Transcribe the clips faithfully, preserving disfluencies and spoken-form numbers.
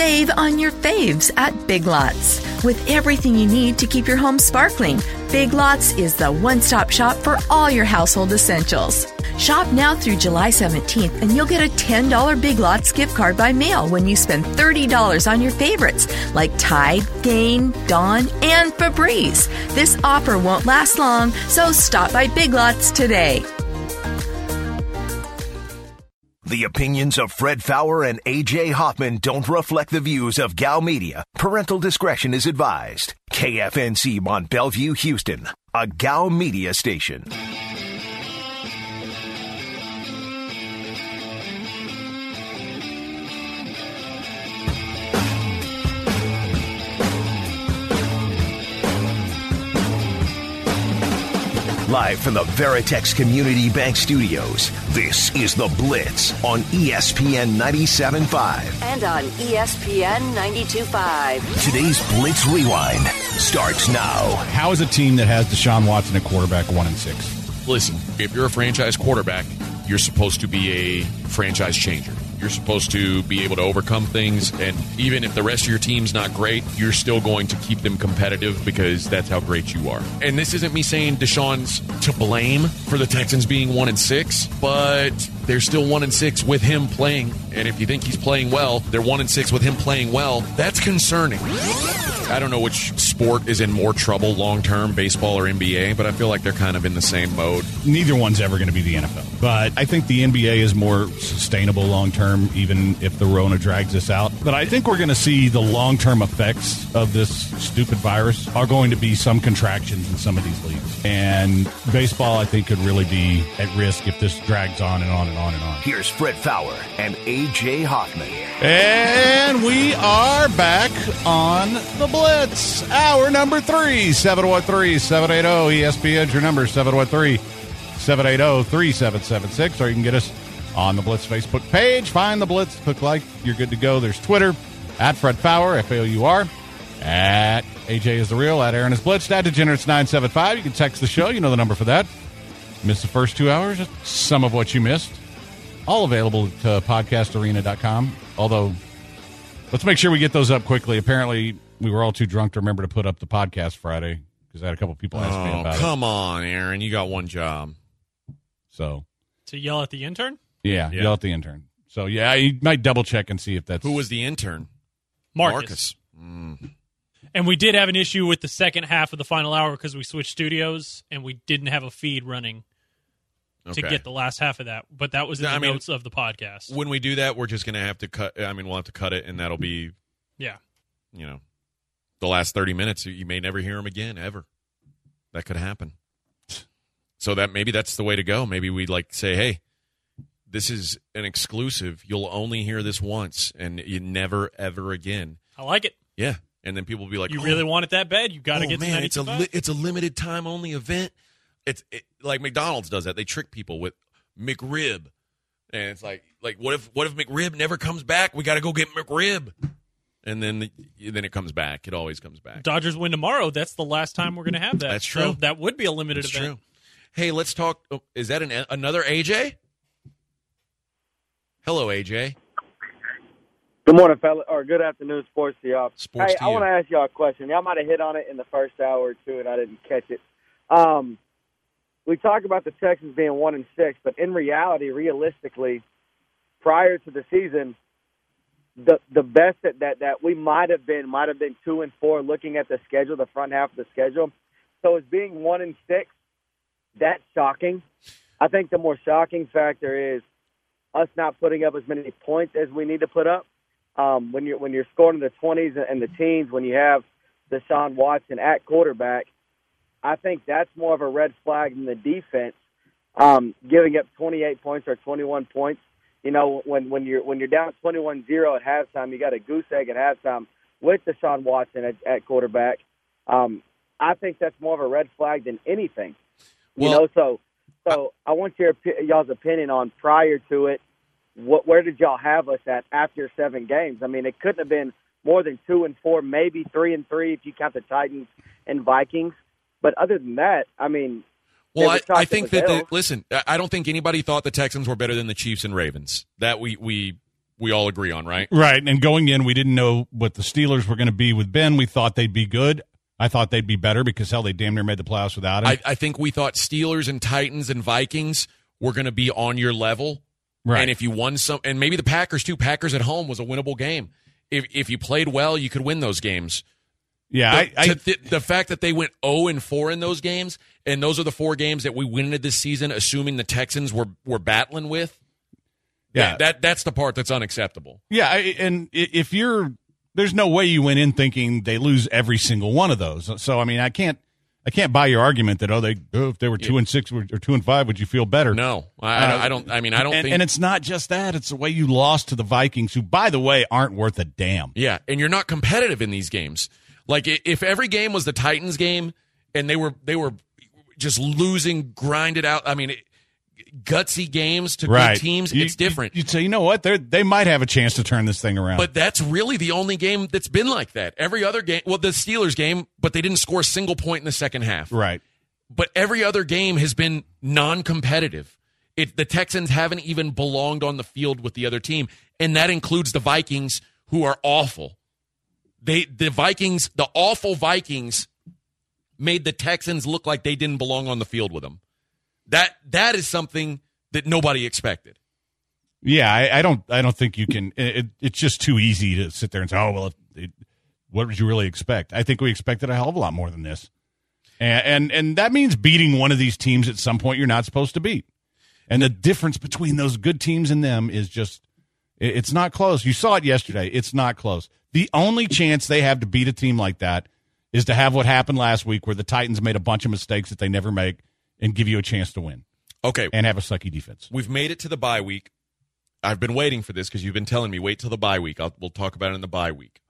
Save on your faves at Big Lots. With everything you need to keep your home sparkling, Big Lots is the one-stop shop for all your household essentials. Shop now through July seventeenth, and you'll get a ten dollars Big Lots gift card by mail when you spend thirty dollars on your favorites like Tide, Gain, Dawn, and Febreze. This offer won't last long, so stop by Big Lots today. The opinions of Fred Faour and A J Hoffman don't reflect the views of Gal Media. Parental discretion is advised. K F N C Mont Bellevue, Houston, a Gal Media station. Live from the Veritex Community Bank Studios, this is The Blitz on E S P N ninety-seven point five. And on E S P N ninety-two point five. Today's Blitz Rewind starts now. How is a team that has Deshaun Watson at quarterback one and six? Listen, if you're a franchise quarterback, you're supposed to be a franchise changer. You're supposed to be able to overcome things, and even if the rest of your team's not great, you're still going to keep them competitive because that's how great you are. And this isn't me saying Deshaun's to blame for the Texans being one and six, but they're still one and six with him playing. And if you think he's playing well, they're one and six with him playing well. That's concerning. I don't know which sport is in more trouble long term, baseball or N B A, but I feel like they're kind of in the same mode. Neither one's ever going to be the N F L, but I think the N B A is more sustainable long term, even if the Rona drags us out. But I think we're going to see the long term effects of this stupid virus are going to be some contractions in some of these leagues. And baseball, I think, could really be at risk if this drags on and on and on and on. Here's Fred Faour and A J Hoffman. And we are back on the Blitz. Hour number three, seven one three, seven eight zero, E S P N's your number, seven one three, seven eight zero, three seven seven six, or you can get us on the Blitz Facebook page. Find the Blitz, click like, you're good to go. There's Twitter, at Fred Faour, F A O U R, at A J is the real, at Aaron is Blitzed, at Degenerates nine seven five. You can text the show, you know the number for that. Missed the first two hours, some of what you missed. All available to podcast arena dot com. Although, let's make sure we get those up quickly. Apparently, we were all too drunk to remember to put up the podcast Friday because I had a couple people ask oh, me about come it. come on, Aaron. You got one job. So, To yell at the intern? yeah, Yeah. yell at the intern. So, yeah, you might double check and see if that's... Who was the intern? Marcus. Mm. And we did have an issue with the second half of the final hour because we switched studios and we didn't have a feed running to Okay. get the last half of that. But that was in No, the I mean, notes of the podcast. When we do that, we're just going to have to cut. I mean, we'll have to cut it, and that'll be, Yeah. you know, the last thirty minutes. You may never hear him again, ever. That could happen. So that maybe that's the way to go. Maybe we'd like say, hey, this is an exclusive. You'll only hear this once, and you never, ever again. I like it. Yeah. And then people will be like, You oh, really want it that bad? You got to oh, get to man, it's a ninety-two point li- five. it's a limited time only event. It's it, like McDonald's does that. They trick people with McRib, and it's like like what if what if McRib never comes back? We got to go get McRib, and then the, then it comes back. It always comes back. Dodgers win tomorrow. That's the last time we're going to have that. That's So true. that would be a limited That's event. true. Hey, let's talk. Oh, is that an another A J? Hello, A J. Good morning, fella, or good afternoon, sports to y'all. Sports hey, to I you. want to ask y'all a question. Y'all might have hit on it in the first hour or two, and I didn't catch it. Um, we talk about the Texans being one and six, but in reality, realistically, prior to the season, the the best that, that, that we might have been might have been two and four. Looking at the schedule, the front half of the schedule, so as being one and six, that's shocking. I think the more shocking factor is us not putting up as many points as we need to put up. Um, when you're when you're scoring in the twenties and the teens, when you have Deshaun Watson at quarterback, I think that's more of a red flag than the defense um, giving up twenty-eight points or twenty-one points. You know, when when you're when you're down twenty-one zero at halftime, you got a goose egg at halftime with Deshaun Watson at, at quarterback. Um, I think that's more of a red flag than anything. You Well, know, so so I want your y'all's opinion on prior to it. What, where did y'all have us at after seven games? I mean, it couldn't have been more than two and four, maybe three and three if you count the Titans and Vikings. But other than that, I mean, Well, they I, were tough I to think the that, the, Bills. listen, I I don't think anybody thought the Texans were better than the Chiefs and Ravens. That we we we all agree on, right? Right. And going in, we didn't know what the Steelers were going to be with Ben. We thought they'd be good. I thought they'd be better because, hell, they damn near made the playoffs without him. I, I think we thought Steelers and Titans and Vikings were going to be on your level. Right. And if you won some, and maybe the Packers too, Packers at home was a winnable game. If if you played well, you could win those games. Yeah. The, I, I, the, the fact that they went oh and four in those games, and those are the four games that we win this season, assuming the Texans were, were battling with, yeah, that, that that's the part that's unacceptable. Yeah. I, and if you're, there's no way you went in thinking they lose every single one of those. So, I mean, I can't. I can't buy your argument that, oh, they oh, if they were two and six or two and five, would you feel better? No, I, uh, I don't. I mean, I don't and, think. And it's not just that; it's the way you lost to the Vikings, who, by the way, aren't worth a damn. Yeah, and you're not competitive in these games. Like if every game was the Titans game, and they were they were just losing, grinded out. I mean, it, gutsy games to right. good teams. You, it's different. You'd say, you know what? They they might have a chance to turn this thing around. But that's really the only game that's been like that. Every other game, well, the Steelers game, but they didn't score a single point in the second half. Right. But every other game has been non-competitive. It, the Texans haven't even belonged on the field with the other team, and that includes the Vikings, who are awful. They, the Vikings, the awful Vikings, made the Texans look like they didn't belong on the field with them. That that is something that nobody expected. Yeah, I, I don't. I don't think you can. It, it's just too easy to sit there and say, "Oh, well, it, what did you really expect?" I think we expected a hell of a lot more than this. And, and and that means beating one of these teams at some point you're not supposed to beat. And the difference between those good teams and them is just, it's not close. You saw it yesterday. It's not close. The only chance they have to beat a team like that is to have what happened last week where the Titans made a bunch of mistakes that they never make and give you a chance to win. Okay. And have a sucky defense. We've made it to the bye week. I've been waiting for this because you've been telling me, wait till the bye week. I'll, we'll talk about it in the bye week.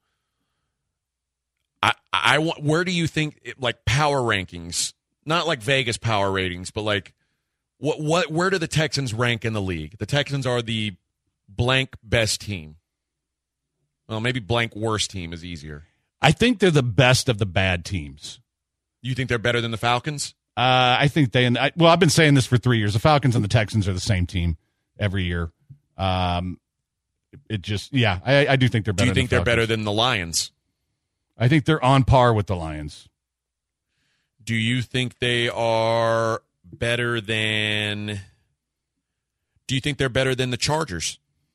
I, I want. Where do you think, like power rankings, not like Vegas power ratings, but like what what where do the Texans rank in the league? The Texans are the blank best team. Well, maybe blank worst team is easier. I think they're the best of the bad teams. You think they're better than the Falcons? Uh, I think they. And I, well, I've been saying this for three years. The Falcons and the Texans are the same team every year. Um, it just, yeah, I, I do think they're better. Do you think than the they're Falcons. better than the Lions? I think they're on par with the Lions. Do you think they are better than Do you think they're better than the Chargers?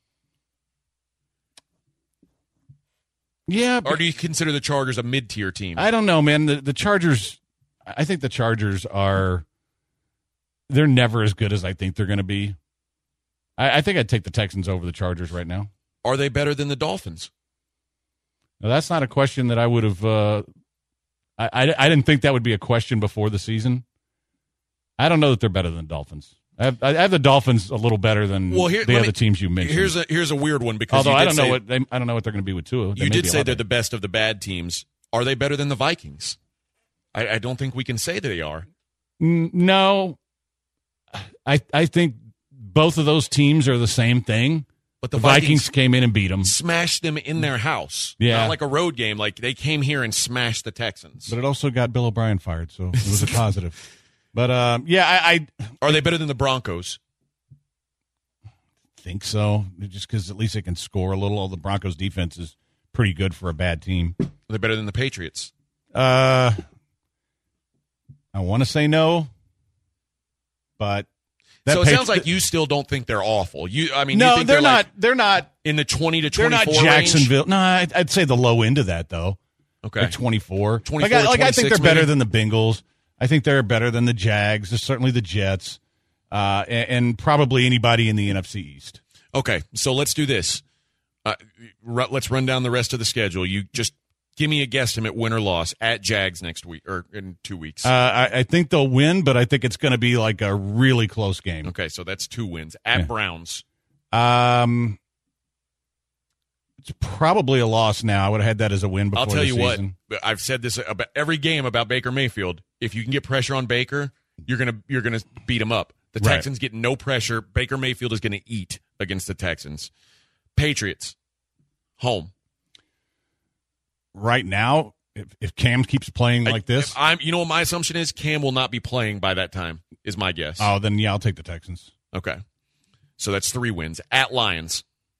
Yeah. Or do you consider the Chargers a mid-tier team? I don't know, man. The the Chargers, I think the Chargers are, they're never as good as I think they're going to be. I, I think I'd take the Texans over the Chargers right now. Are they better than the Dolphins? Now, that's not a question that I would have. Uh, I, I I didn't think that would be a question before the season. I don't know that they're better than the Dolphins. I have, I have the Dolphins a little better than well, here, the other me, teams you mentioned. Here's a here's a weird one because although you I did don't say, know what they, I don't know what they're going to be with Tua. They you may did be a say lot they're better. the best of the bad teams. Are they better than the Vikings? I, I don't think we can say that they are. No, I I think both of those teams are the same thing. But the, the Vikings, Vikings came in and beat them, smashed them in their house. Yeah, not like a road game. Like they came here and smashed the Texans. But it also got Bill O'Brien fired, so it was a positive. But um, yeah, I, I are they better than the Broncos? Think so. Just because at least they can score a little. The Broncos' defense is pretty good for a bad team. Are they better than the Patriots? Uh, I want to say no, but. That so it Patri- sounds like you still don't think they're awful. You, I mean, no, you think they're, they're not. Like they're not in the twenty to they're twenty-four. They're not Jacksonville. Range? No, I'd, I'd say the low end of that though. Okay, like twenty-four. twenty-four, like, I, like I think they're better maybe? than the Bengals. I think they're better than the Jags. There's certainly the Jets, uh, and, and probably anybody in the N F C East. Okay, so let's do this. Uh, r- let's run down the rest of the schedule. You just give me a guesstimate, win or loss, at Jags next week or in two weeks. Uh, I, I think they'll win, but I think it's going to be like a really close game. Okay, so that's two wins. At Yeah. Browns. Um, it's probably a loss now. I would have had that as a win before I'll tell the you season. what. I've said this about every game about Baker Mayfield. If you can get pressure on Baker, you're gonna you're gonna beat him up. The Right. Texans get no pressure. Baker Mayfield is gonna eat against the Texans. Patriots, home. Right now, if, if Cam keeps playing like I, this, I'm. You know what my assumption is? Cam will not be playing by that time. Is my guess. oh, then yeah, I'll take the Texans. Okay, so that's three wins at Lions.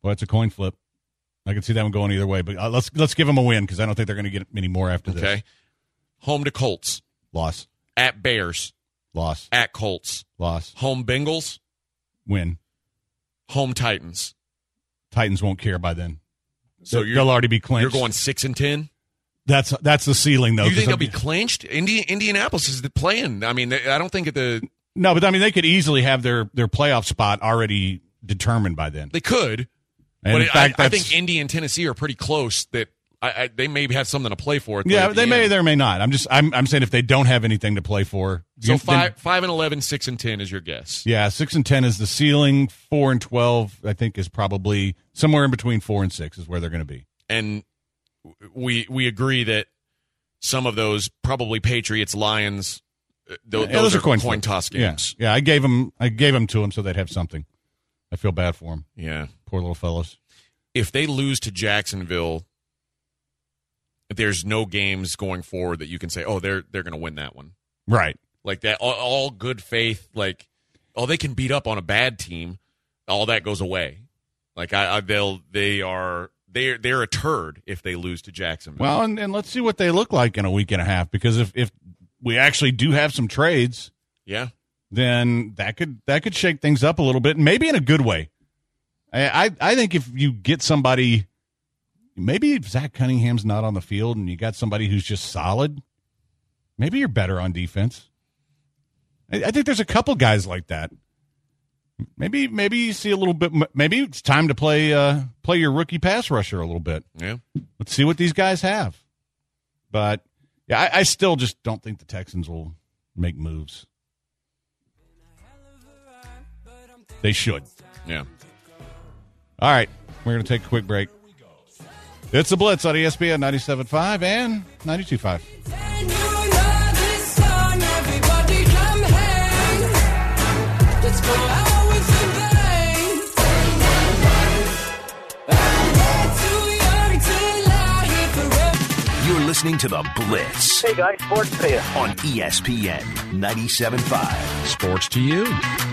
Well, it's a coin flip. I can see that one going either way, but uh, let's let's give them a win because I don't think they're going to get many more after this. Okay. Home to Colts. Loss. At Bears. Loss. At Colts. Loss. Home Bengals. Win. Home Titans. Titans won't care by then. So they'll, they'll already be clinched. You're going six and ten. That's that's the ceiling, though. You think they'll I'm, be clinched? Indi- Indianapolis is the playing. I mean, I don't think the no, but I mean they could easily have their their playoff spot already determined by then. They could. And but in fact, I, I think Indy and Tennessee are pretty close. That I, I, they may have something to play for. At the, yeah, at the they end. may, they may not. I'm just, I'm, I'm saying if they don't have anything to play for, so you, five, then, five and eleven, six and ten is your guess. Yeah, six and ten is the ceiling. Four and twelve, I think, is probably somewhere in between four and six is where they're going to be. And we we agree that some of those probably Patriots, Lions, th- yeah, those, those are coin, coin toss games. Yeah. yeah, I gave them, I gave them to them so they'd have something. I feel bad for them. Yeah, poor little fellows. If they lose to Jacksonville, there's no games going forward that you can say, oh, they're they're going to win that one. Right. Like that, all, all good faith, like, oh, they can beat up on a bad team. All that goes away. Like I, I they'll they are they're they're a turd if they lose to Jacksonville. Well, and, and let's see what they look like in a week and a half, because if if we actually do have some trades, yeah, then that could that could shake things up a little bit, maybe in a good way. I, I think if you get somebody, maybe if Zach Cunningham's not on the field and you got somebody who's just solid, maybe you're better on defense. I, I think there's a couple guys like that. Maybe maybe you see a little bit. Maybe it's time to play uh, play your rookie pass rusher a little bit. Yeah, let's see what these guys have. But yeah, I, I still just don't think the Texans will make moves. They should. Yeah. All right, we're going to take a quick break. It's the Blitz on E S P N ninety-seven point five and ninety-two point five. You're listening to the Blitz. Hey guys, sports to you on E S P N ninety-seven point five. Sports to you.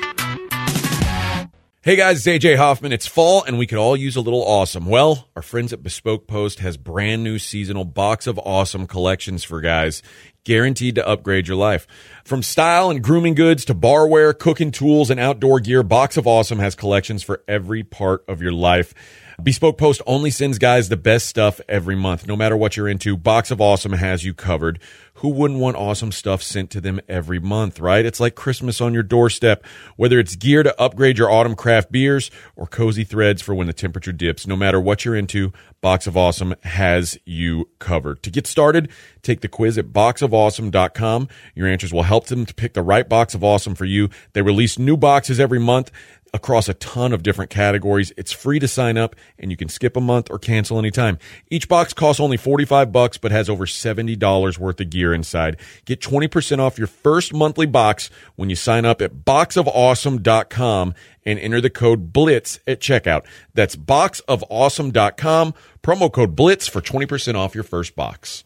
Hey guys, it's A J Hoffman. It's fall and we could all use a little awesome. Well, our friends at Bespoke Post has brand new seasonal Box of Awesome collections for guys, guaranteed to upgrade your life. From style and grooming goods to barware, cooking tools, and outdoor gear, Box of Awesome has collections for every part of your life. Bespoke Post only sends guys the best stuff every month. No matter what you're into, Box of Awesome has you covered. Who wouldn't want awesome stuff sent to them every month, right? It's like Christmas on your doorstep. Whether it's gear to upgrade your autumn craft beers or cozy threads for when the temperature dips, no matter what you're into, Box of Awesome has you covered. To get started, take the quiz at box of awesome dot com. Your answers will help them to pick the right Box of Awesome for you. They release new boxes every month across a ton of different categories. It's free to sign up, and you can skip a month or cancel anytime. Each box costs only forty-five bucks, but has over seventy dollars worth of gear inside. Get twenty percent off your first monthly box when you sign up at box of awesome dot com and enter the code BLITZ at checkout. That's box of awesome dot com, promo code BLITZ for twenty percent off your first box.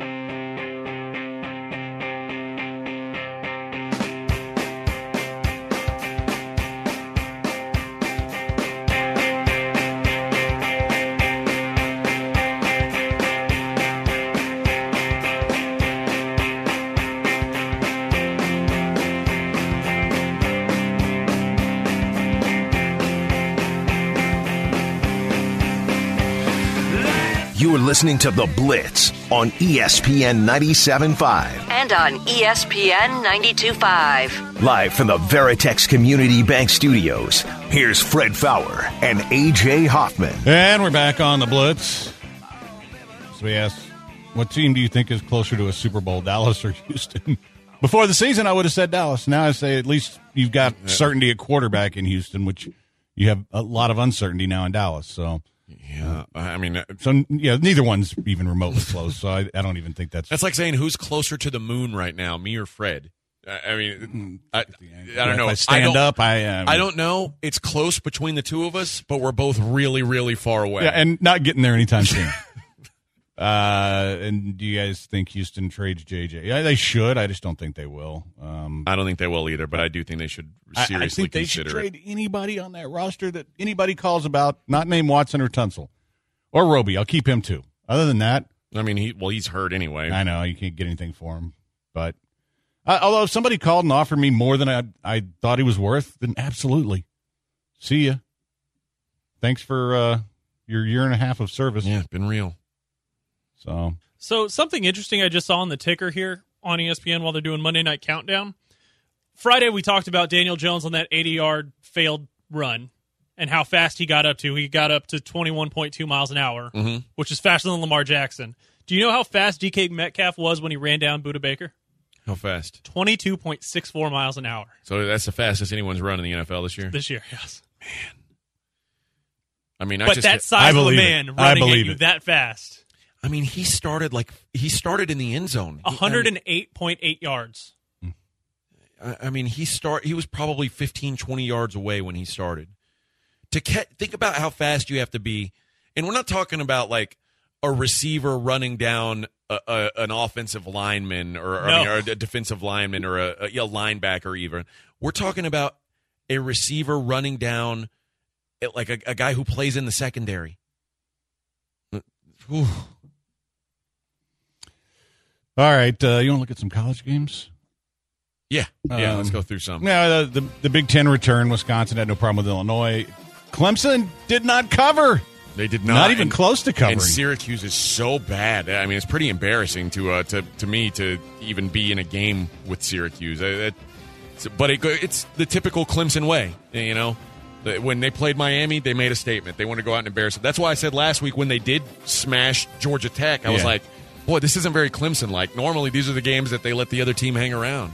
You're listening to The Blitz on E S P N ninety-seven point five. And on E S P N ninety-two point five. Live from the Veritex Community Bank Studios, here's Fred Fowler and A J Hoffman. And we're back on The Blitz. So we asked, what team do you think is closer to a Super Bowl, Dallas or Houston? Before the season, I would have said Dallas. Now I say at least you've got certainty at quarterback in Houston, which you have a lot of uncertainty now in Dallas. So... Yeah, I mean, so yeah, neither one's even remotely close. So I, I don't even think that's that's like saying who's closer to the moon right now, me or Fred. I mean, I, I don't know. If I stand I don't, up, I um, I don't know. It's close between the two of us, but we're both really, really far away. Yeah, and not getting there anytime soon. Uh, and do you guys think Houston trades J J? Yeah, they should. I just don't think they will. Um, I don't think they will either, but I do think they should seriously I, I think they consider should trade it. anybody on that roster that anybody calls about, not named Watson or Tunsil. Or Roby. I'll keep him too. Other than that. I mean, he well, he's hurt anyway. I know. You can't get anything for him. But uh, although if somebody called and offered me more than I, I thought he was worth, then absolutely. See ya. Thanks for uh, your year and a half of service. Yeah, been real. So, so something interesting I just saw on the ticker here on E S P N while they're doing Monday Night Countdown. Friday we talked about Daniel Jones on that eighty-yard failed run and how fast he got up to. He got up to twenty-one point two miles an hour, mm-hmm. which is faster than Lamar Jackson. Do you know how fast D K Metcalf was when he ran down Budda Baker? How fast? twenty-two point six four miles an hour. So that's the fastest anyone's run in the N F L this year? This year, yes. Man. I mean, I but just, that size of a man it. running at you it. that fast. I mean, he started like he started in the end zone. one hundred eight point eight yards. I, I mean, he start he was probably fifteen, twenty yards away when he started. To catch, think about how fast you have to be, and we're not talking about like a receiver running down a, a, an offensive lineman or, or, no. I mean, or a defensive lineman or a, a, a linebacker even. We're talking about a receiver running down like a, a guy who plays in the secondary. Whew. All right, uh, you want to look at some college games? Yeah, yeah. Um, let's go through some. Yeah, the, the the Big Ten return. Wisconsin had no problem with Illinois. Clemson did not cover. They did not, not even and, close to covering. And Syracuse is so bad. I mean, it's pretty embarrassing to uh, to to me to even be in a game with Syracuse. Uh, that, but it, it's the typical Clemson way, you know. When they played Miami, they made a statement. They want to go out and embarrass it. That's why I said last week when they did smash Georgia Tech, I was yeah. like, boy, this isn't very Clemson-like. Normally, these are the games that they let the other team hang around.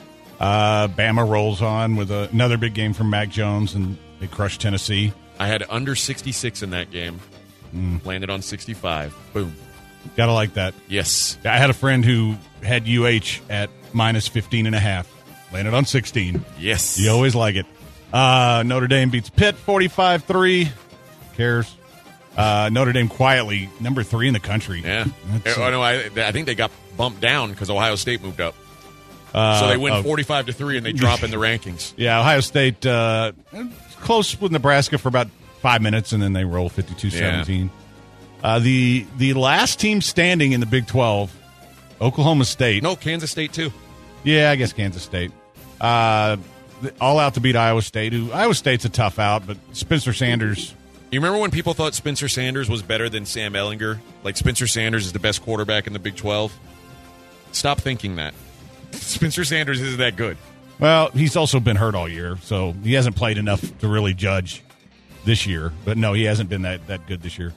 Uh, Bama rolls on with a, another big game from Mac Jones, and they crushed Tennessee. I had under sixty-six in that game. Mm. Landed on sixty-five. Boom. Gotta like that. Yes. I had a friend who had U H at minus fifteen and a half. Landed on sixteen. Yes. You always like it. Uh, Notre Dame beats Pitt forty-five three. Cares. Uh, Notre Dame quietly number three in the country. Yeah. That's, oh, no, I, I think they got bumped down because Ohio State moved up. Uh, so they win uh, forty-five to three and they drop in the rankings. Yeah, Ohio State uh, close with Nebraska for about five minutes, and then they roll fifty-two seventeen. Yeah. Uh, the the last team standing in the Big twelve, Oklahoma State. No, Kansas State too. Yeah, I guess Kansas State. Uh, all out to beat Iowa State. Who Iowa State's a tough out, but Spencer Sanders. You remember when people thought Spencer Sanders was better than Sam Ehlinger? Like Spencer Sanders is the best quarterback in the Big twelve? Stop thinking that. Spencer Sanders isn't that good. Well, he's also been hurt all year, so he hasn't played enough to really judge this year. But no, he hasn't been that, that good this year.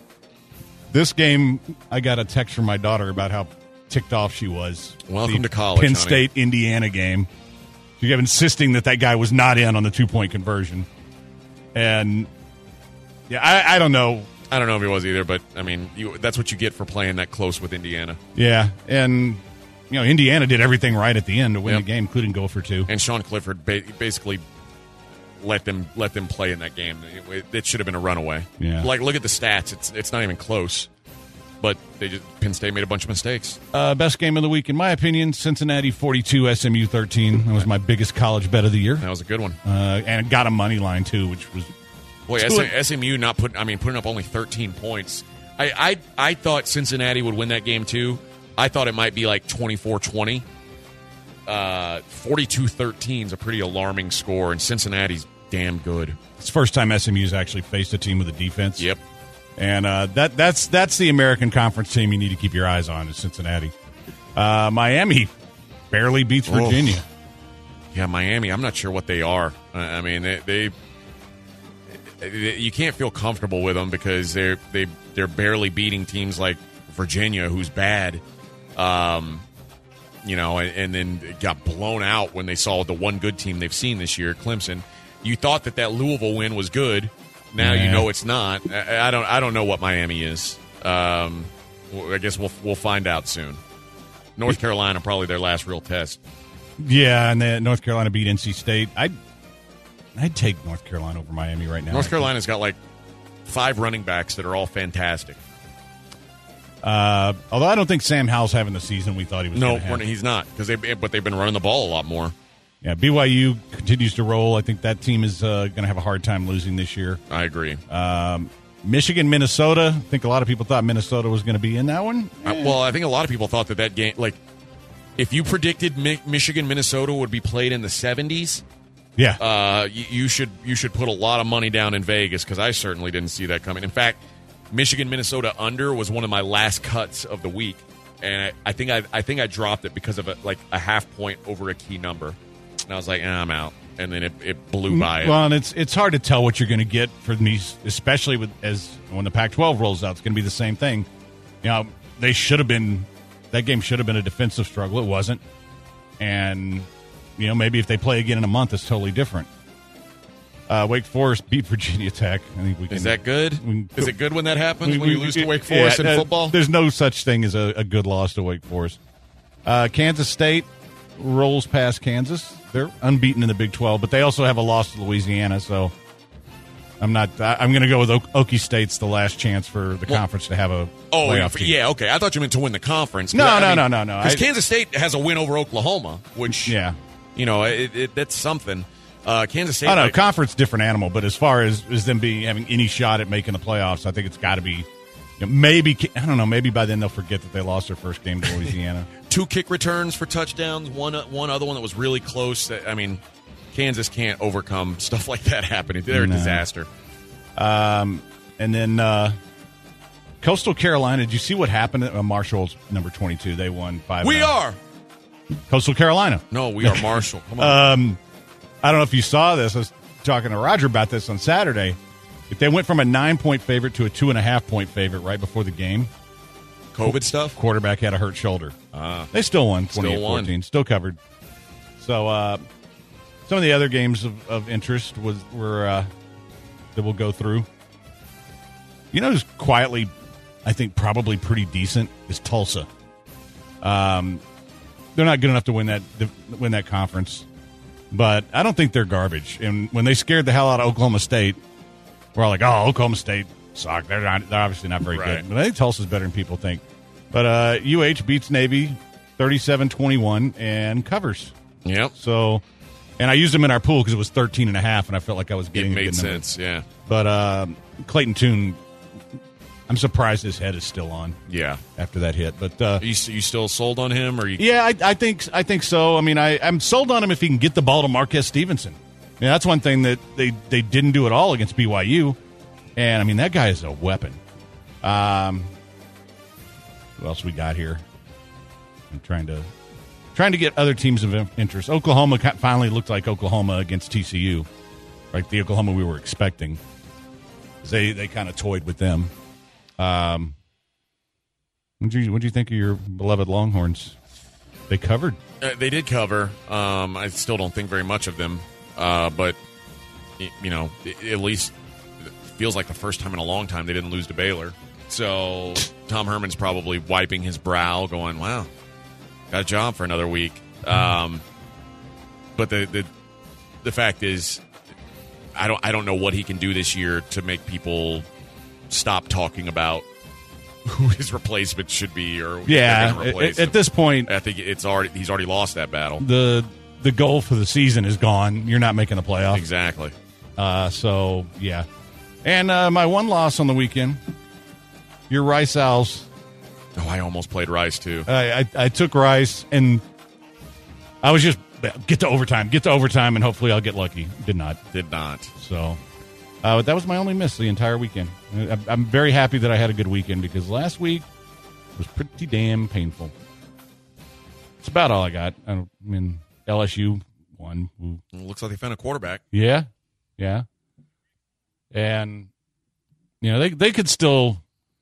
This game, I got a text from my daughter about how ticked off she was. Welcome the to college, Penn honey. State, Indiana game. She kept insisting that that guy was not in on the two-point conversion. And, yeah, I, I don't know. I don't know if he was either, but, I mean, you, that's what you get for playing that close with Indiana. Yeah, and, you know, Indiana did everything right at the end to win yep. the game, including go for two. And Sean Clifford ba- basically let them let them play in that game. It, it should have been a runaway. Yeah. Like, look at the stats. It's it's not even close. But they just Penn State made a bunch of mistakes. Uh, best game of the week, in my opinion, Cincinnati forty-two, S M U thirteen. That was my biggest college bet of the year. That was a good one. Uh, and it got a money line, too, which was... Boy, S M U not putting, I mean, putting up only thirteen points. I, I I thought Cincinnati would win that game, too. I thought it might be like twenty-four twenty. Uh, forty-two thirteen is a pretty alarming score, and Cincinnati's damn good. It's the first time S M U's actually faced a team with a defense. Yep. And uh, that that's that's the American Conference team you need to keep your eyes on is Cincinnati. Uh, Miami barely beats Virginia. Oh. Yeah, Miami, I'm not sure what they are. I mean, they, they, they you can't feel comfortable with them because they're they they're barely beating teams like Virginia, who's bad. Um, you know, and, and then got blown out when they saw the one good team they've seen this year, Clemson. You thought that that Louisville win was good. Now yeah. you know it's not. I, I don't. I don't know what Miami is. Um, I guess we'll we'll find out soon. North Carolina probably their last real test. Yeah, and then North Carolina beat N C State. I'd I'd take North Carolina over Miami right now. North Carolina's got like five running backs that are all fantastic. Uh, although I don't think Sam Howell's having the season we thought he was No, going to have. he's not, because they but they've been running the ball a lot more. Yeah, B Y U continues to roll. I think that team is uh, going to have a hard time losing this year. I agree. Um, Michigan, Minnesota. I think a lot of people thought Minnesota was going to be in that one. Uh, well, I think a lot of people thought that that game, like, if you predicted Mi- Michigan, Minnesota would be played in the seventies, yeah, uh, you, you should you should put a lot of money down in Vegas, because I certainly didn't see that coming. In fact, Michigan, Minnesota under was one of my last cuts of the week, and I, I think I I think I dropped it because of a, like a half point over a key number, and I was like, eh, I'm out. And then it, it blew by it. Well, and it's it's hard to tell what you're going to get for me, especially with as when the Pac twelve rolls out. It's going to be the same thing. You know, they should have been that game should have been a defensive struggle. It wasn't, and you know maybe if they play again in a month, it's totally different. Uh, Wake Forest beat Virginia Tech. I think we can, Is that good? We, Is it good when that happens? we, when we, you lose it, to Wake Forest yeah, in uh, football? There's no such thing as a, a good loss to Wake Forest. Uh, Kansas State rolls past Kansas. They're unbeaten in the Big twelve, but they also have a loss to Louisiana, so I'm not. I, I'm going to go with o- Okie State's the last chance for the Well, conference to have a Oh, playoff team. yeah, okay. I thought you meant to win the conference. No, I no, mean, no, no, no. Because I- Kansas State has a win over Oklahoma, which, Yeah. you know, it, it, that's something. Uh, Kansas State. I don't know. like- Conference, different animal, but as far as, as them being having any shot at making the playoffs, I think it's got to be. You know, maybe I don't know. Maybe by then they'll forget that they lost their first game to Louisiana. two kick returns for touchdowns, one one other one that was really close. I mean, Kansas can't overcome stuff like that happening. They're No. a disaster. Um, and then uh, Coastal Carolina. Did you see what happened at uh, Marshall's number twenty-two? They won five. We and oh. are. Coastal Carolina. No, we are Marshall. Come on. Um, I don't know if you saw this. I was talking to Roger about this on Saturday. If they went from a nine-point favorite to a two-and-a-half-point favorite right before the game, COVID stuff? quarterback had a hurt shoulder. Ah. They still won Still twenty-eight fourteen. Still covered. So uh, some of the other games of, of interest was were uh, that we'll go through. You know, just quietly, I think probably pretty decent is Tulsa. Um, they're not good enough to win that to win that conference, but I don't think they're garbage. And when they scared the hell out of Oklahoma State, we're all like, "Oh, Oklahoma State suck. They're not. They're obviously not very Right. good." But I think Tulsa's better than people think. But uh, U H beats Navy thirty-seven twenty-one and covers. Yep. So, and I used them in our pool because it was thirteen and a half, and I felt like I was It getting a made good number. sense, yeah. But uh, Clayton Tune, I'm surprised his head is still on Yeah. after that hit. But uh, Are you, you still sold on him? Or you? yeah, I, I think I think so. I mean, I, I'm sold on him if he can get the ball to Marquez Stevenson. I mean, that's one thing that they, they didn't do at all against B Y U. And, I mean, that guy is a weapon. Um, who else we got here? I'm trying to trying to get other teams of interest. Oklahoma finally looked like Oklahoma against T C U, like the Oklahoma we were expecting. They they kind of toyed with them. Um, what do you what do you think of your beloved Longhorns? They covered. Uh, they did cover. Um, I still don't think very much of them. Uh, but, y- you know, i- at least it feels like the first time in a long time they didn't lose to Baylor. So Tom Herman's probably wiping his brow going, wow, got a job for another week. Um, but the, the the fact is, I don't I don't know what he can do this year to make people stop talking about who his replacement should be, or who they're Yeah, gonna replace at, at him. this point, I think it's already he's already lost that battle. the the goal for the season is gone. You're not making the playoffs. Exactly. Uh, so yeah, and uh, my one loss on the weekend, your Rice Owls. Oh, I almost played Rice too. I, I I took Rice, and I was just get to overtime, get to overtime, and hopefully I'll get lucky. Did not. Did not. So uh, that was my only miss the entire weekend. I, I'm very happy that I had a good weekend because last week was pretty damn painful. It's about all I got. I, don't, I mean, L S U won. Ooh. It looks like they found a quarterback. Yeah, yeah, and you know they they could still,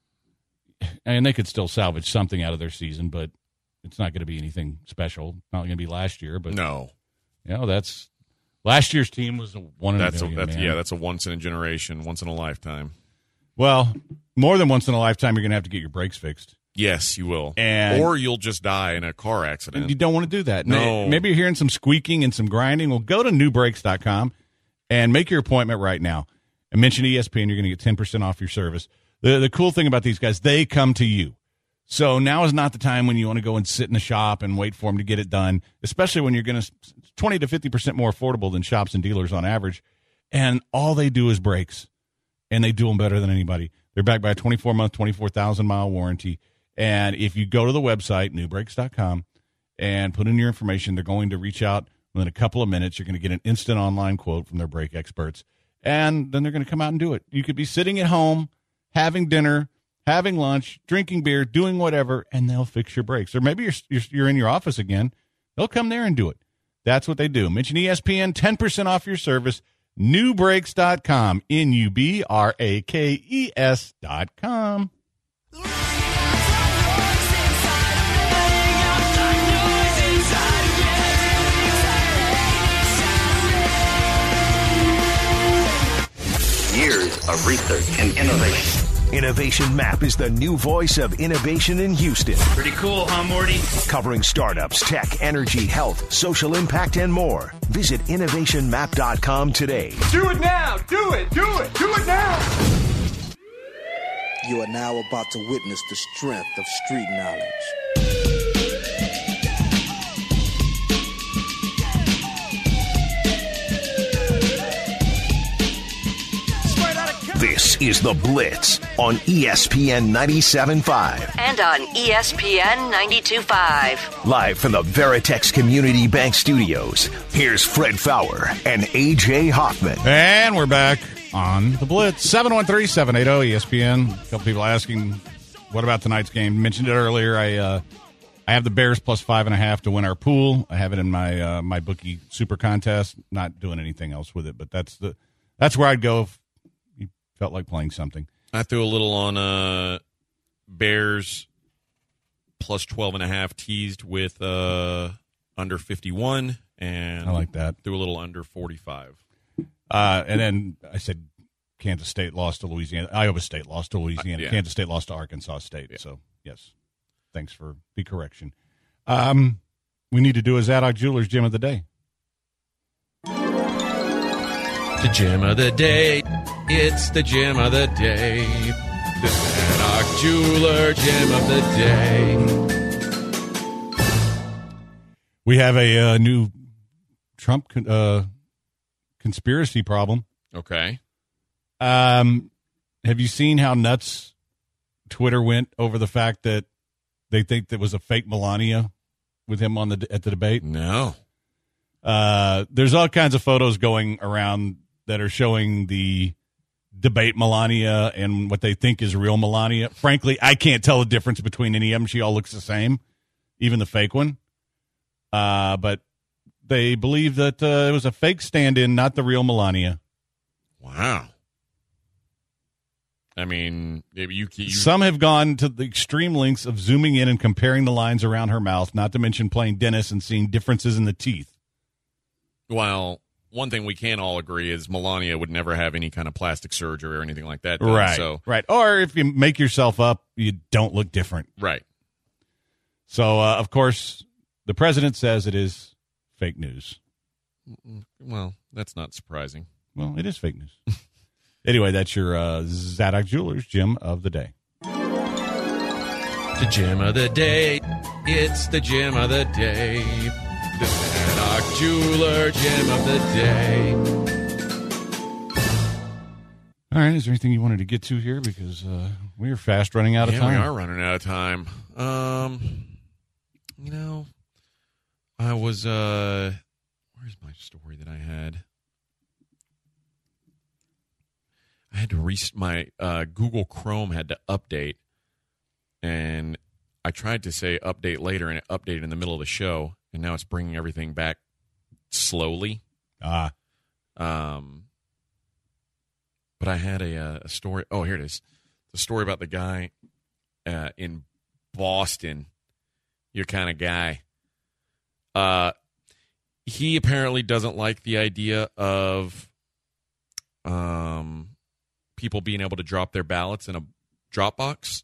and they could still salvage something out of their season, but it's not going to be anything special. Not going to be last year, but No, you know that's last year's team was a one in that's a a, million. that's man. yeah, that's a once in a generation, once in a lifetime. Well, more than once in a lifetime, you're going to have to get your brakes fixed, Yes, you will, And- or you'll just die in a car and accident. you don't want to do that. No. Maybe you're hearing some squeaking and some grinding. Well, go to new brakes dot com and make your appointment right now. And mention E S P N. You're going to get ten percent off your service. The the cool thing about these guys, they come to you. So now is not the time when you want to go and sit in the shop and wait for them to get it done, especially when you're going to twenty to fifty percent more affordable than shops and dealers on average. And all they do is brakes, and they do them better than anybody. They're backed by a twenty-four month, twenty-four thousand mile warranty. And if you go to the website, new brakes dot com, and put in your information, they're going to reach out within a couple of minutes. You're going to get an instant online quote from their brake experts, and then they're going to come out and do it. You could be sitting at home, having dinner, having lunch, drinking beer, doing whatever, and they'll fix your brakes. Or maybe you're, you're, you're in your office again. They'll come there and do it. That's what they do. Mention E S P N, ten percent off your service. new brakes dot com, N U B R A K E S dot com. Years of research and innovation. Innovation Map is the new voice of innovation in Houston. Pretty cool, huh, Morty? Covering startups, tech, energy, health, social impact, and more. Visit innovation map dot com today. Do it now! Do it! Do it! Do it now! You are now about to witness the strength of street knowledge. This is The Blitz on E S P N ninety-seven point five. And on E S P N ninety-two point five. Live from the Veritex Community Bank Studios, here's Fred Faour and A J Hoffman. And we're back on The Blitz. seven one three, seven eight zero, E S P N. A couple people asking, what about tonight's game? Mentioned it earlier. I uh, I have the Bears plus five and a half to win our pool. I have it in my uh, my bookie super contest. Not doing anything else with it, but that's the that's where I'd go if you felt like playing something. I threw a little on uh, Bears plus twelve and a half, teased with uh, under fifty-one, and I like that. Threw a little under forty-five. Uh, and then I said Kansas State lost to Louisiana. Iowa State lost to Louisiana. Uh, yeah. Kansas State lost to Arkansas State. Yeah. So, yes. Thanks for the correction. Um, we need to do a Zadok Jewelers Gem of the Day. The gem of the day. It's the gem of the day. The Zadok Jeweler Gem of the day. We have a uh, new Trump con- uh, conspiracy problem. Okay. Um, have you seen how nuts Twitter went over the fact that they think that was a fake Melania with him on the at the debate? No. Uh, there's all kinds of photos going around that are showing the debate Melania and what they think is real Melania. Frankly, I can't tell the difference between any of them. She all looks the same, even the fake one. Uh, but they believe that uh, it was a fake stand-in, not the real Melania. Wow. I mean, maybe you, you Some have gone to the extreme lengths of zooming in and comparing the lines around her mouth, not to mention playing dentist and seeing differences in the teeth. Well, one thing we can all agree is Melania would never have any kind of plastic surgery or anything like that done, Right, so. right. Or if you make yourself up, you don't look different. Right. So, uh, of course, the president says it is fake news. Well, that's not surprising. Well, it is fake news. Anyway, that's your uh, Zadok Jewelers Gem of the Day. The gem of the day. It's the gem of the day. The Zadok Jeweler Gem of the day. All right, is there anything you wanted to get to here? Because uh, we are fast running out of yeah, time. we are running out of time. Um, you know, I was, uh, where's my story that I had? I had to re- my uh, Google Chrome had to update, and I tried to say update later, and it updated in the middle of the show, and now it's bringing everything back slowly. Ah. Um, but I had a, a story. Oh, here it is. The story about the guy uh, in Boston, your kind of guy. Uh, he apparently doesn't like the idea of um. people being able to drop their ballots in a drop box.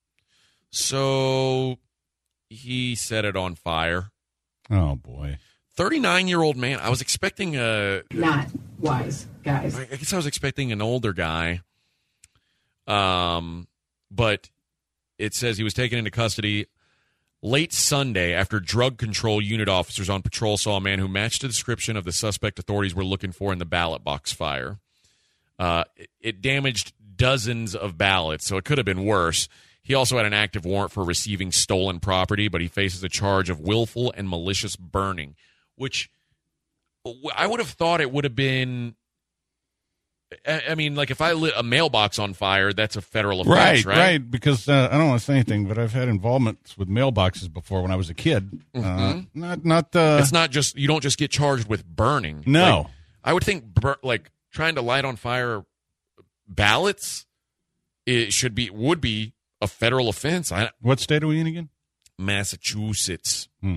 So he set it on fire. Oh, boy. thirty-nine-year-old man. I was expecting a... Not wise, guys. I guess I was expecting an older guy. Um, but it says he was taken into custody late Sunday after drug control unit officers on patrol saw a man who matched the description of the suspect authorities were looking for in the ballot box fire. Uh, it, it damaged dozens of ballots, so it could have been worse. He also had an active warrant for receiving stolen property, but he faces a charge of willful and malicious burning, which I would have thought it would have been. I mean, like if I lit a mailbox on fire, that's a federal offense, right? Right, right. Because uh, I don't want to say anything, but I've had involvements with mailboxes before when I was a kid. Mm-hmm. Uh, not, not. Uh, it's not just you don't just get charged with burning. No, like, I would think bur- like trying to light on fire ballots, it should be would be a federal offense. I, what state are we in again? Massachusetts. Hmm.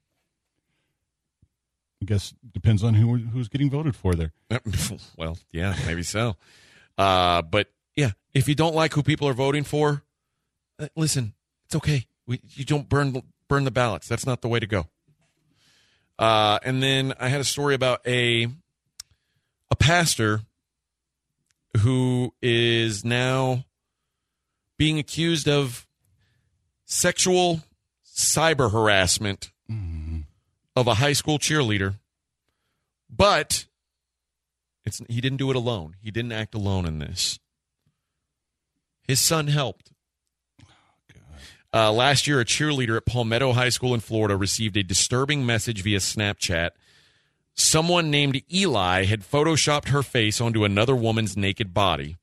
I guess depends on who who's getting voted for there. Well, yeah, maybe so. Uh, but yeah, if you don't like who people are voting for, uh, listen, it's okay. We, you don't burn burn the ballots. That's not the way to go. Uh, and then I had a story about a a pastor who is now being accused of sexual cyber harassment mm. of a high school cheerleader. But it's he didn't do it alone. He didn't act alone in this. His son helped. Uh, last year, a cheerleader at Palmetto High School in Florida received a disturbing message via Snapchat. Someone named Eli had photoshopped her face onto another woman's naked body.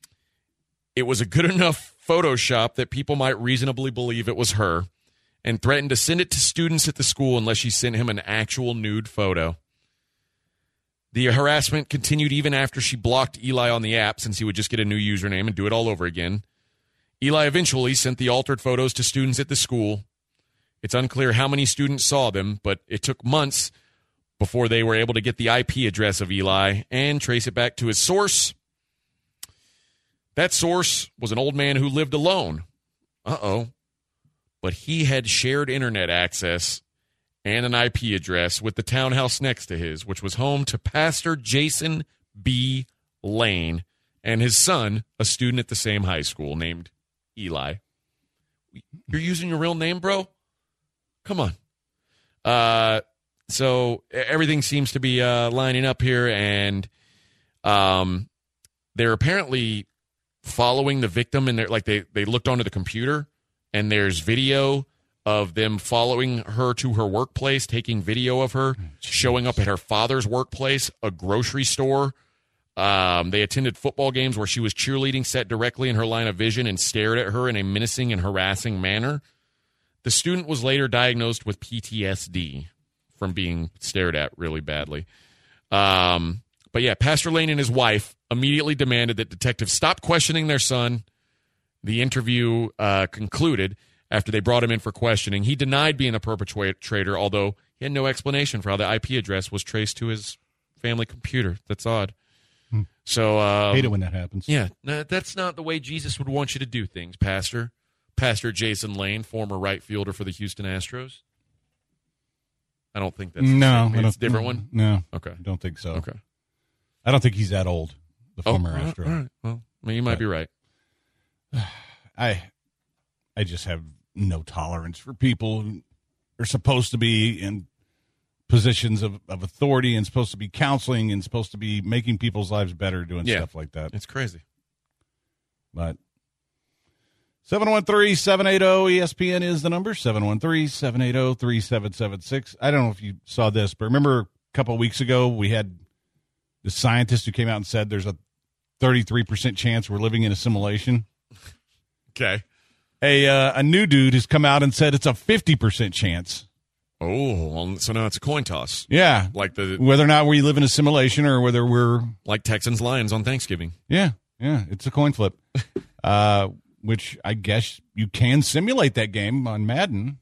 It was a good enough Photoshop that people might reasonably believe it was her, and threatened to send it to students at the school unless she sent him an actual nude photo. The harassment continued even after she blocked Eli on the app, since he would just get a new username and do it all over again. Eli eventually sent the altered photos to students at the school. It's unclear how many students saw them, but it took months before they were able to get the I P address of Eli and trace it back to his source. That source was an old man who lived alone. Uh-oh. But he had shared internet access and an I P address with the townhouse next to his, which was home to Pastor Jason B. Lane and his son, a student at the same high school named Eli. You're using your real name, bro? Come on. Uh, so everything seems to be uh, lining up here, and um, they're apparently following the victim, and they're like they they looked onto the computer, and there's video of them following her to her workplace, taking video of her, showing up at her father's workplace, a grocery store. Um, they attended football games where she was cheerleading, set directly in her line of vision, and stared at her in a menacing and harassing manner. The student was later diagnosed with P T S D from being stared at really badly. Um, but yeah, Pastor Lane and his wife immediately demanded that detectives stop questioning their son. The interview uh, concluded after they brought him in for questioning. He denied being a perpetrator, although he had no explanation for how the I P address was traced to his family computer. That's odd. Hmm. So um, hate it when that happens. Yeah, no, that's not the way Jesus would want you to do things, Pastor. Pastor Jason Lane, former right fielder for the Houston Astros. I don't think that's no, it's a different one. No, okay, I don't think so. Okay, I don't think he's that old. The former oh, Astro. All right. Well, I mean, you might but, be right. I, I just have no tolerance for people who are supposed to be in positions of, of authority and supposed to be counseling and supposed to be making people's lives better doing yeah, stuff like that. It's crazy. But seven one three, seven eight zero, E S P N is the number, seven one three, seven eight zero, three seven seven six. I don't know if you saw this, but remember a couple of weeks ago we had the scientist who came out and said there's a thirty-three percent chance we're living in a simulation? Okay. A uh, a new dude has come out and said it's a fifty percent chance. Oh, well, so now it's a coin toss. Yeah. Like the whether or not we live in a simulation or whether we're like Texans Lions on Thanksgiving. Yeah. Yeah, it's a coin flip. uh, which I guess you can simulate that game on Madden.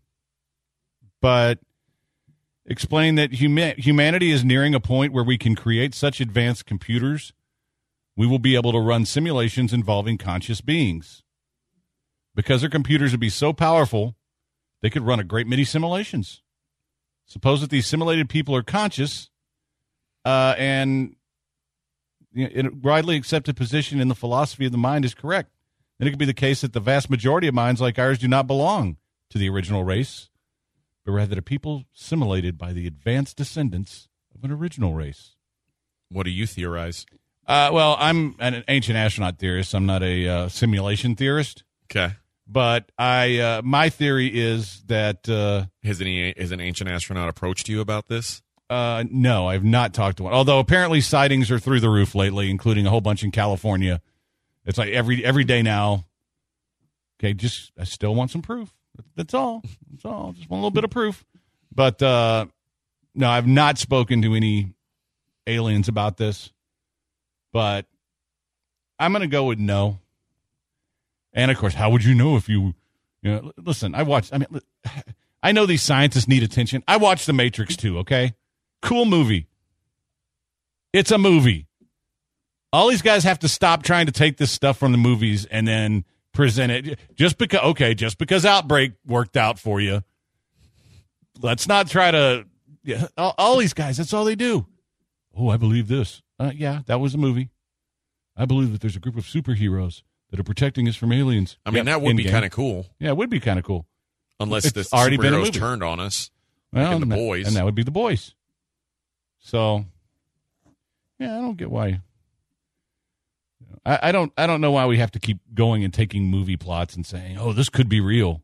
But explain that huma- humanity is nearing a point where we can create such advanced computers we will be able to run simulations involving conscious beings. Because their computers would be so powerful, they could run a great many simulations. Suppose that these simulated people are conscious, uh, and you know, a widely accepted position in the philosophy of the mind is correct. then it could be the case that the vast majority of minds like ours do not belong to the original race, but rather to people simulated by the advanced descendants of an original race. What do you theorize? Uh, well, I'm an ancient astronaut theorist. I'm not a uh, simulation theorist. Okay. But I, uh, my theory is that uh, has any has an ancient astronaut approached you about this? Uh, no, I've not talked to one. Although apparently sightings are through the roof lately, including a whole bunch in California. It's like every every day now. Okay, just I still want some proof. That's all. That's all. Just want a little bit of proof. But uh, no, I've not spoken to any aliens about this. But I'm going to go with no. And, of course, how would you know if you, you know, listen, I watched, I mean, I know these scientists need attention. I watched The Matrix too, okay? Cool movie. It's a movie. All these guys have to stop trying to take this stuff from the movies and then present it. Just because, okay, just because Outbreak worked out for you, let's not try to, yeah, all, all these guys, that's all they do. Oh, I believe this. Uh, yeah, that was a movie. I believe that there's a group of superheroes that are protecting us from aliens. I mean, yep, that would be in-game. kind of cool. Yeah, it would be kind of cool. Unless It's the already been a superheroes movie. turned on us. Well, like in the and that- boys. And that would be the boys. So, yeah, I don't get why. I, I don't. I don't know why we have to keep going and taking movie plots and saying, "Oh, this could be real."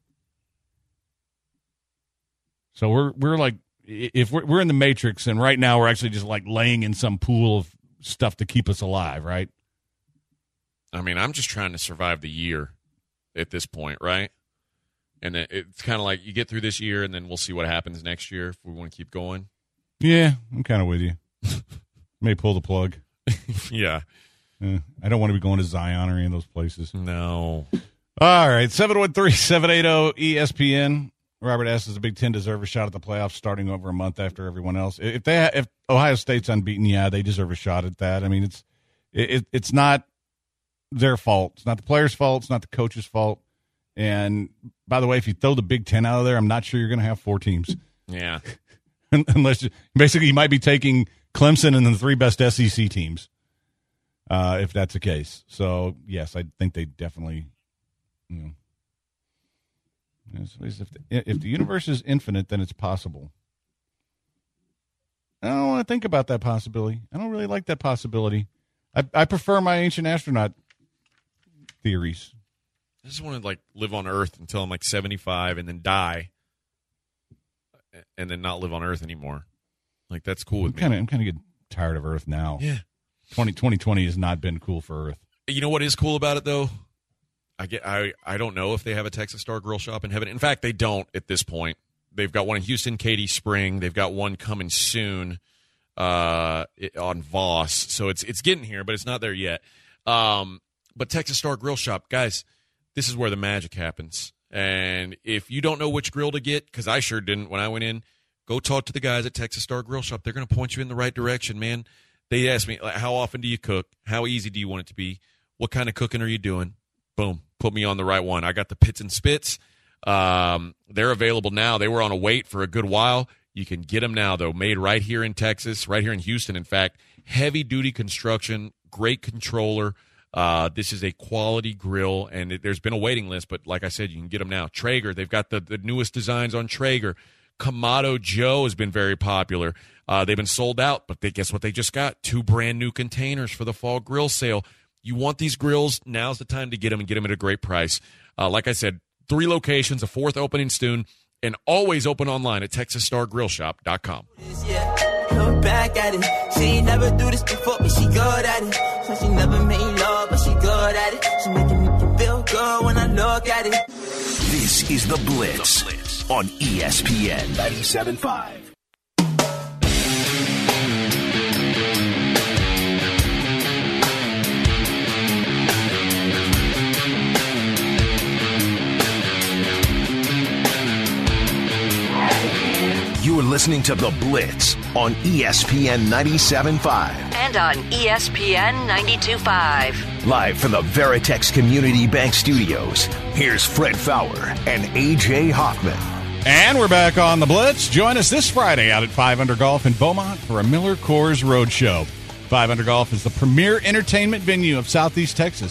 So we're we're like, if we're we're in the Matrix, and right now we're actually just like laying in some pool of stuff to keep us alive, right? I mean, I'm just trying to survive the year at this point, right? And then it's kind of like you get through this year, and then we'll see what happens next year if we want to keep going. Yeah, I'm kind of with you. May pull the plug. Yeah. Uh, I don't want to be going to Zion or any of those places. No. All right, seven one three, seven eight zero, E S P N. Robert S. Does the Big Ten deserve a shot at the playoffs starting over a month after everyone else? If they if Ohio State's unbeaten, yeah, they deserve a shot at that. I mean, it's it, it's not their fault. It's not the players' fault. It's not the coach's fault. And by the way, if you throw the Big Ten out of there, I'm not sure you're going to have four teams. Yeah. Unless you, basically you might be taking Clemson and the three best S E C teams, uh, if that's the case. So yes, I think they definitely, you know, yes, if the, if the universe is infinite, then it's possible. I don't want to think about that possibility. I don't really like that possibility. I, I prefer my ancient astronaut theories. I just want to like live on Earth until I'm like seventy-five and then die, and then not live on Earth anymore. Like that's cool with I'm kinda, me. I'm kind of getting tired of Earth now. Yeah, twenty twenty has not been cool for Earth. You know what is cool about it though? I get I I don't know if they have a Texas Star Grill shop in heaven. In fact, they don't at this point. They've got one in Houston, Katy Spring. They've got one coming soon uh, on Voss. So it's it's getting here, but it's not there yet. Um, but Texas Star Grill shop, guys. This is where the magic happens. And if you don't know which grill to get, because I sure didn't when I went in, go talk to the guys at Texas Star Grill Shop. They're going to point you in the right direction, man. They ask me, like, how often do you cook? How easy do you want it to be? What kind of cooking are you doing? Boom. Put me on the right one. I got the Pits and Spits. Um, they're available now. They were on a wait for a good while. You can get them now, though. Made right here in Texas, right here in Houston, in fact. Heavy-duty construction, great controller. Uh, this is a quality grill, and it, there's been a waiting list, but like I said, you can get them now. Traeger, they've got the, the newest designs on Traeger. Kamado Joe has been very popular. Uh, they've been sold out, but they, guess what they just got? Two brand new containers for the fall grill sale. You want these grills, now's the time to get them and get them at a great price. Uh, like I said, three locations, a fourth opening soon, and always open online at texas star grill shop dot com. Look back at it. She ain't never do this before, but she good at it. So she never made love, but she good at it. She making me feel good when I look at it. This is The Blitz, the Blitz. On E S P N ninety-seven point five. You're listening to The Blitz on E S P N ninety-seven point five. And on E S P N ninety-two point five. Live from the Veritex Community Bank Studios, here's Fred Fowler and A J Hoffman. And we're back on The Blitz. Join us this Friday out at five under Golf in Beaumont for a Miller Coors Roadshow. five under Golf is the premier entertainment venue of Southeast Texas.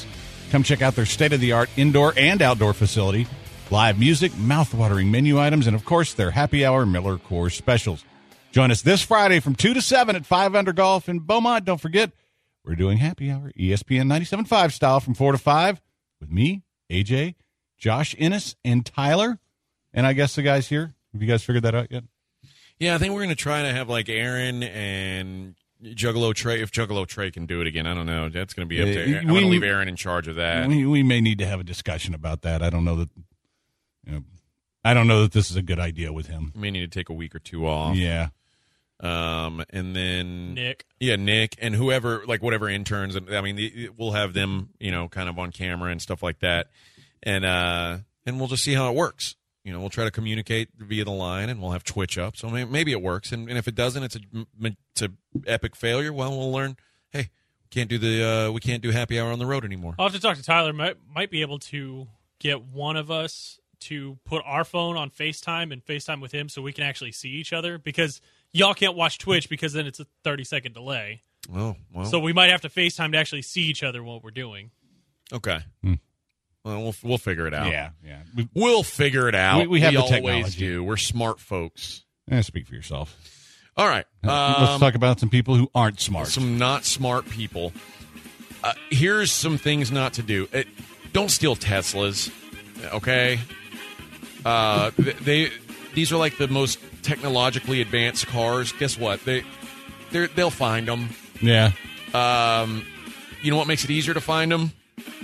Come check out their state-of-the-art indoor and outdoor facility. Live music, mouth-watering menu items, and, of course, their happy hour Miller Coors specials. Join us this Friday from two to seven at five Under Golf in Beaumont. Don't forget, we're doing happy hour E S P N ninety-seven point five style from four to five with me, A J, Josh Ennis, and Tyler. And I guess the guys here. Have you guys figured that out yet? Yeah, I think we're going to try to have like Aaron and Juggalo Trey. If Juggalo Trey can do it again, I don't know. That's going to be up to. I'm going to leave Aaron in charge of that. We, we may need to have a discussion about that. I don't know that. You know, I don't know that this is a good idea with him. We may need to take a week or two off. Yeah. Um, and then Nick. Yeah, Nick and whoever, like whatever interns. I mean, we'll have them, you know, kind of on camera and stuff like that, and uh, and we'll just see how it works. You know, we'll try to communicate via the line, and we'll have Twitch up. So maybe it works, and, and if it doesn't, it's a it's a epic failure. Well, we'll learn. Hey, can't do the uh, we can't do happy hour on the road anymore. I'll have to talk to Tyler. Might might be able to get one of us to put our phone on FaceTime and FaceTime with him, so we can actually see each other, because y'all can't watch Twitch because then it's a thirty second delay. Oh, well. So we might have to FaceTime to actually see each other while we're doing. Okay. Hmm. Well, we'll we'll figure it out. Yeah, yeah. We, we'll figure it out. We, we have we the always technology. do. We're smart folks. Eh, speak for yourself. All right. Um, Let's talk about some people who aren't smart. Some not smart people. Uh, here's some things not to do. It, don't steal Teslas, okay? Uh, they these are like the most technologically advanced cars. Guess what? They they they'll find them. Yeah. Um, you know what makes it easier to find them?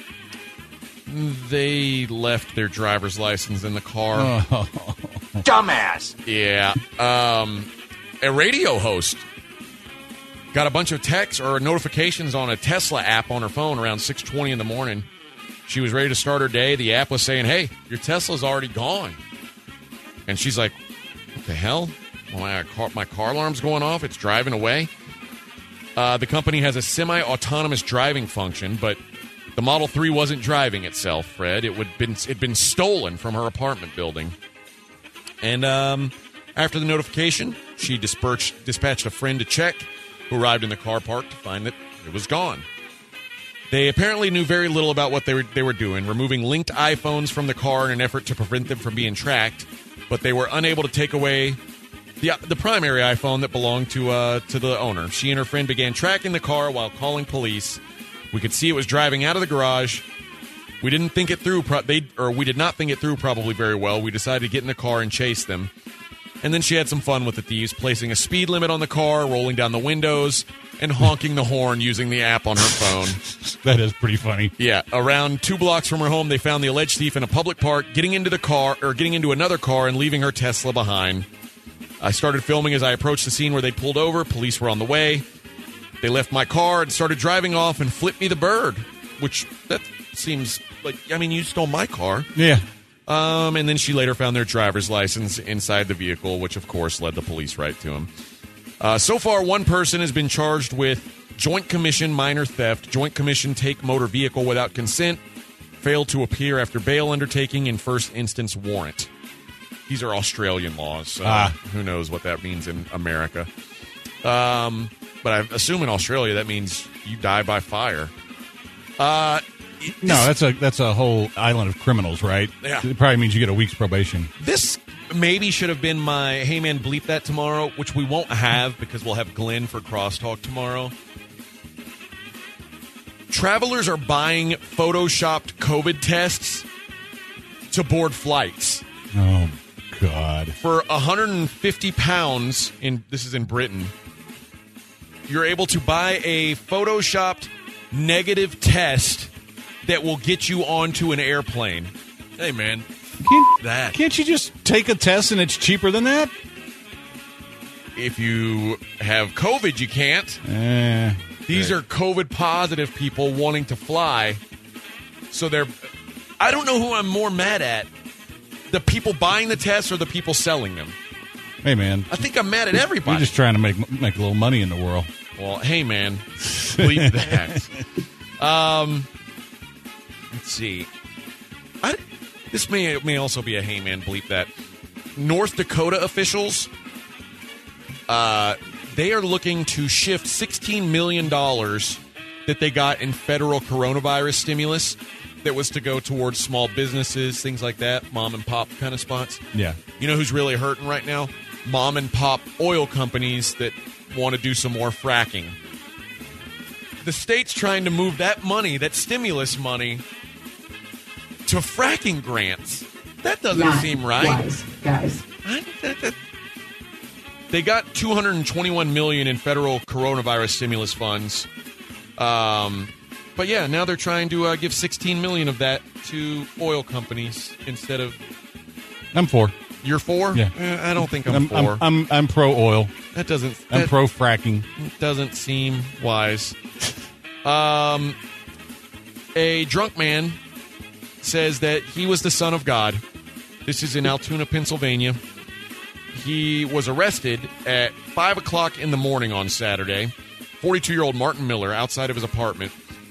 They left their driver's license in the car. Oh. Dumbass. Yeah. Um, a radio host got a bunch of texts or notifications on a Tesla app on her phone around six twenty in the morning. She was ready to start her day. The app was saying, hey, your Tesla's already gone. And she's like, what the hell? Well, my, car, my car alarm's going off. It's driving away. Uh, the company has a semi-autonomous driving function, but the Model three wasn't driving itself, Fred. It would been it'd been stolen from her apartment building. And um, after the notification, she dispatched, dispatched a friend to check, who arrived in the car park to find that it was gone. They apparently knew very little about what they were they were doing, removing linked iPhones from the car in an effort to prevent them from being tracked, but they were unable to take away the the primary iPhone that belonged to uh, to the owner. She and her friend began tracking the car while calling police. We could see it was driving out of the garage. We didn't think it through. Pro- they or we did not think it through probably very well. We decided to get in the car and chase them. And then she had some fun with the thieves, placing a speed limit on the car, rolling down the windows, and honking the horn using the app on her phone. That is pretty funny. Yeah. Around two blocks from her home, they found the alleged thief in a public park, getting into the car, or getting into another car and leaving her Tesla behind. I started filming as I approached the scene where they pulled over. Police were on the way. They left my car and started driving off and flipped me the bird, which that seems like, I mean, you stole my car. Yeah. Um, and then she later found their driver's license inside the vehicle, which, of course, led the police right to him. Uh, so far, one person has been charged with joint commission minor theft, joint commission take motor vehicle without consent, failed to appear after bail undertaking, and first instance warrant. These are Australian laws, so ah. who knows what that means in America. Um, but I assume in Australia that means you die by fire. Uh, no, that's a that's a whole island of criminals, right? Yeah. It probably means you get a week's probation. This maybe should have been my Hey Man Bleep That tomorrow, which we won't have because we'll have Glenn for Crosstalk tomorrow. Travelers are buying photoshopped COVID tests to board flights. Oh, God. For one hundred fifty pounds, in this is in Britain, you're able to buy a photoshopped negative test that will get you onto an airplane. Hey, man. Can't, that. Can't you just take a test and it's cheaper than that? If you have COVID, you can't. Eh, These right. are COVID positive people wanting to fly. So they're... I don't know who I'm more mad at. The people buying the tests or the people selling them. Hey, man. I think I'm mad at everybody. You're just trying to make make a little money in the world. Well, hey, man. Bleep that. Um, let's see. I, this may may also be a hey, man, bleep that. North Dakota officials, uh, they are looking to shift sixteen million dollars that they got in federal coronavirus stimulus that was to go towards small businesses, things like that, mom and pop kind of spots. Yeah. You know who's really hurting right now? Mom and pop oil companies that want to do some more fracking. The state's trying to move that money, that stimulus money, to fracking grants. That doesn't Not seem right. wise, guys. I, that, that, they got two hundred twenty-one million dollars in federal coronavirus stimulus funds. Um, but yeah, now they're trying to uh, give sixteen million dollars of that to oil companies instead of. I'm for. You're for? Yeah. Eh, I don't think I'm, I'm for. I'm, I'm, I'm pro oil. That doesn't. I'm that pro fracking. Doesn't seem wise. Um, a drunk man says that he was the son of God. This is in Altoona, Pennsylvania. He was arrested at five o'clock in the morning on Saturday. forty-two-year-old Martin Miller outside of his apartment.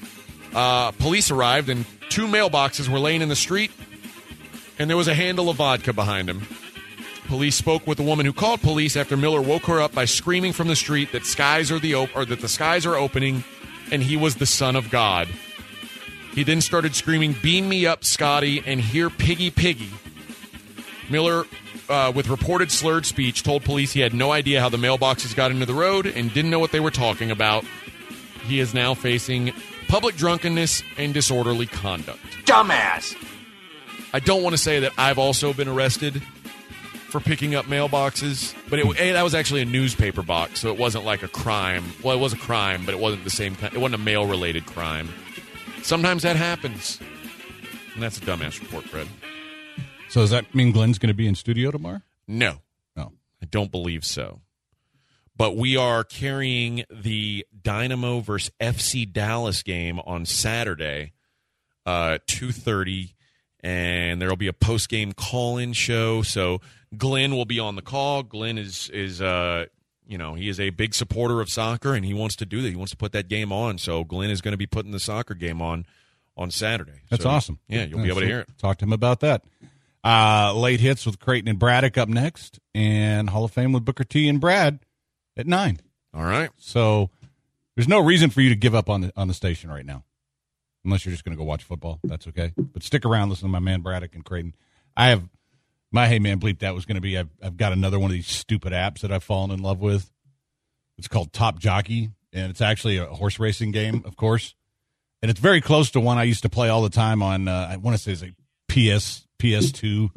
Uh, police arrived, and two mailboxes were laying in the street, and there was a handle of vodka behind him. Police spoke with the woman who called police after Miller woke her up by screaming from the street that skies are the op- or that the skies are opening, and he was the son of God. He then started screaming, "Beam me up, Scotty, and hear Piggy Piggy." Miller, uh, with reported slurred speech, told police he had no idea how the mailboxes got into the road and didn't know what they were talking about. He is now facing public drunkenness and disorderly conduct. Dumbass! I don't want to say that I've also been arrested for picking up mailboxes, but it, that was actually a newspaper box, so it wasn't like a crime. Well, it was a crime, but it wasn't the same kind. It wasn't a mail-related crime. Sometimes that happens, and that's a dumbass report, Fred. So does that mean Glenn's going to be in studio tomorrow? No. No. I don't believe so. But we are carrying the Dynamo versus F C Dallas game on Saturday, uh, two thirty, and there will be a post-game call-in show. So Glenn will be on the call. Glenn is, is uh, you know, he is a big supporter of soccer, and he wants to do that. He wants to put that game on. So Glenn is going to be putting the soccer game on on Saturday. That's so, awesome. Yeah, you'll yeah, be able so to hear it. Talk to him about that. Uh, late hits with Creighton and Braddock up next, and Hall of Fame with Booker T and Brad at nine. All right. So there's no reason for you to give up on the on the station right now, unless you're just going to go watch football. That's okay. But stick around, listen to my man Braddock and Creighton. I have my hey man bleep that was going to be. I've, I've got another one of these stupid apps that I've fallen in love with. It's called Top Jockey, and it's actually a horse racing game, of course, and it's very close to one I used to play all the time on. Uh, I want to say it's a P S P S two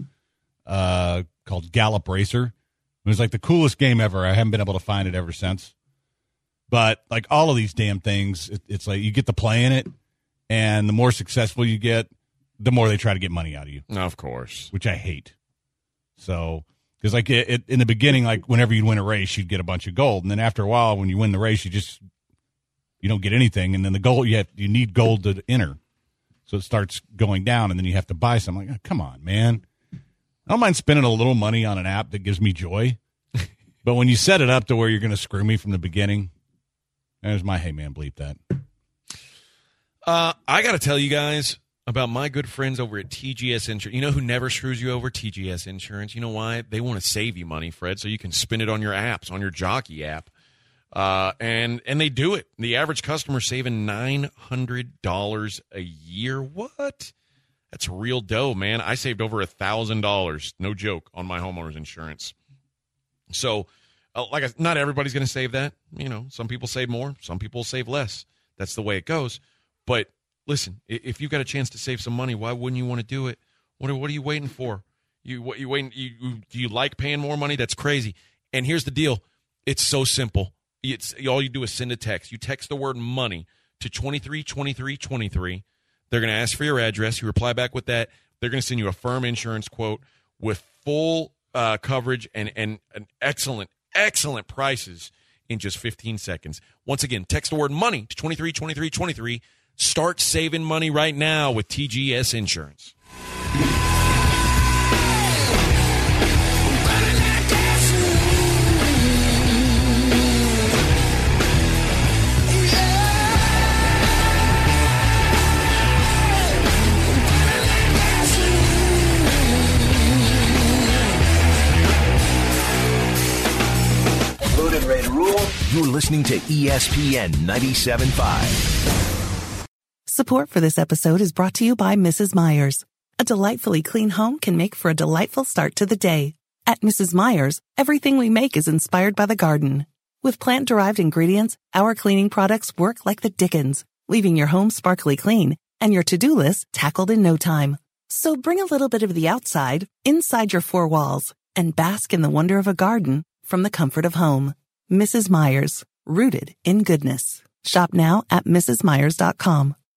uh, called Gallop Racer. It was like the coolest game ever. I haven't been able to find it ever since. But like all of these damn things, it, it's like you get to play in it, and the more successful you get, the more they try to get money out of you. Of course. Which I hate. So, because like it, it, in the beginning, like whenever you'd win a race, you'd get a bunch of gold. And then after a while, when you win the race, you just, you don't get anything. And then the gold, you have, you need gold to enter. So it starts going down, and then you have to buy something. Like, oh, come on, man. I don't mind spending a little money on an app that gives me joy. But when you set it up to where you're going to screw me from the beginning, there's my hey, man, bleep that. Uh, I got to tell you guys about my good friends over at T G S Insurance. You know who never screws you over? T G S Insurance. You know why? They want to save you money, Fred, so you can spend it on your apps, on your Jockey app. Uh, and and they do it. The average customer saving nine hundred dollars a year. What? That's real dough, man. I saved over one thousand dollars, no joke, on my homeowner's insurance. So, uh, like, I, not everybody's going to save that. You know, some people save more, some people save less. That's the way it goes. But listen, if you've got a chance to save some money, why wouldn't you want to do it? What are, what are you waiting for? You what you waiting? You, you do you like paying more money? That's crazy. And here's the deal: it's so simple. It's all you do is send a text. You text the word money to twenty-three twenty-three twenty-three. They're going to ask for your address. You reply back with that. They're going to send you a firm insurance quote with full uh, coverage and, and, and excellent, excellent prices in just fifteen seconds. Once again, text the word money to twenty-three twenty-three twenty-three. Start saving money right now with T G S Insurance. You're listening to E S P N ninety-seven point five. Support for this episode is brought to you by Missus Meyer's. A delightfully clean home can make for a delightful start to the day. At Missus Meyer's, everything we make is inspired by the garden. With plant-derived ingredients, our cleaning products work like the dickens, leaving your home sparkly clean and your to-do list tackled in no time. So bring a little bit of the outside inside your four walls and bask in the wonder of a garden from the comfort of home. Missus Meyer's, rooted in goodness. Shop now at mrs myers dot com.